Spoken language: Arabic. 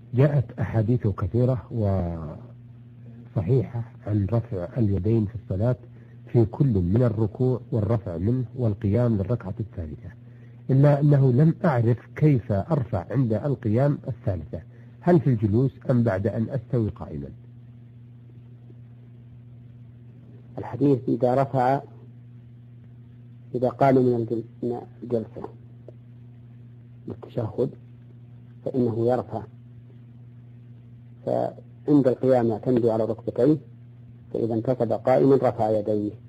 جاءت أحاديث كثيرة وصحيحة عن رفع اليدين في الصلاة في كل من الركوع والرفع منه والقيام للركعة الثالثة، إلا أنه لم أعرف كيف أرفع عند القيام الثالثة، هل في الجلوس أم بعد أن أستوي قائما؟ الحديث إذا قام من الجلسة بالتشهد فإنه يرفع، فعند القيام يعتمد على ركبتيه، فإذا انتصب قائما رفع يديه،